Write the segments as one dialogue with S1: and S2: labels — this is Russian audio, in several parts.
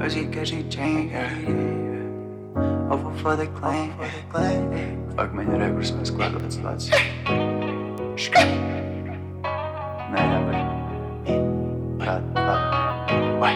S1: Узкий каждый день, Over for the claim, Fuck many rappers, my squad, let's Наябрь, брат, Ой,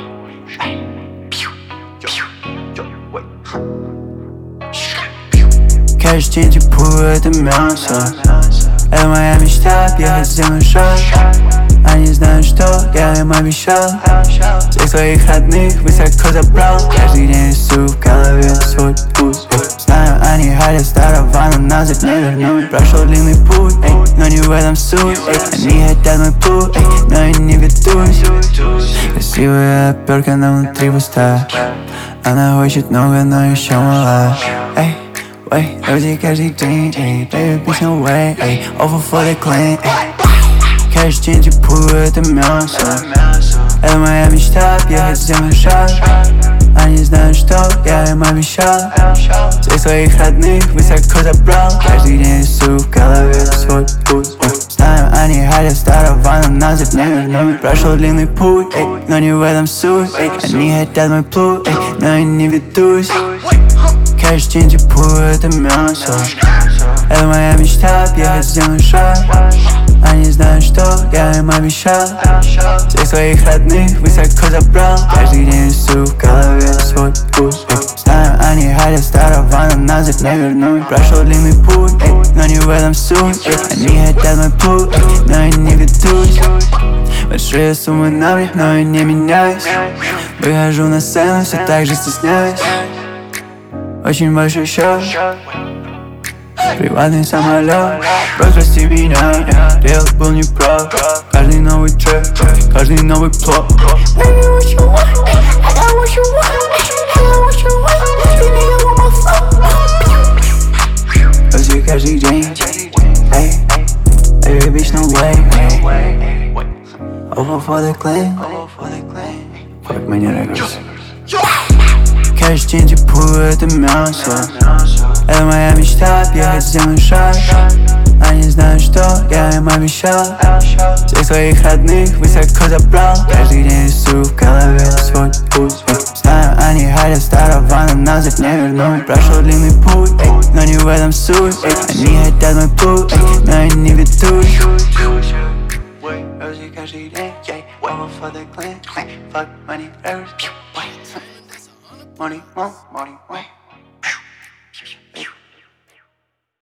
S1: каждый день типую это мясо. Это моя мечта, объехать земной шар. Они знают, что я им обещал. Всех своих родных высоко забрал. Каждый день несу в голове свой путь. Знаю, они хотят старого, но назад не вернуть. Прошел длинный путь, но не в этом суть. Они хотят мой путь, но я не ведусь. Красивая перка, но внутри пуста. Она хочет много, но еще мала. Wait, люди каждый день, baby, bitch, no way, over for the claim, каждый день типую это мясо. Это моя мечта, объехать земной шар. Они знают, что я им обещал. Всех своих родных высоко забрал. Каждый день несу в голове свой путь. Знаю, они хотят старого, но назад не вернуть. Прошел длинный путь, но не в этом суть. Они хотят мой плут, но я не ведусь. Каждый день типую это мясо. Это моя мечта, объехать земной шар. Они знают, что я им обещал. Всех своих родных высоко забрал. Каждый день несу в голове свой путь. Знаю, они хотят старого, но назад не вернуть. Прошел длинный путь, но не в этом суть. Они хотят мой плут, но я не ведусь. Большие суммы на мне, но я не меняюсь. Выхожу на сцену, все так же стесняюсь. Очень большой счет, приватный самолет. Просто прости меня, я был неправ. Каждый новый трек, каждый новый плод. Baby, what you want? I got what you want. I got what you want. You nigga want my flow. Узкий каждый день, baby, bitch, no way. Over for the claim, fuck many records. Каждый день типую это мясо. Это моя мечта, объехать земной шар. Они знают, что я им обещал. Всех своих родных высоко забрал. Каждый день несу в голове свой путь. Знаю, они хотят старого, но назад не вернуть. Прошел длинный путь, но не в этом суть. Они хотят мой путь, но я не ведусь. Каждый день, over for the claim, fuck money, errors. Money, money, money,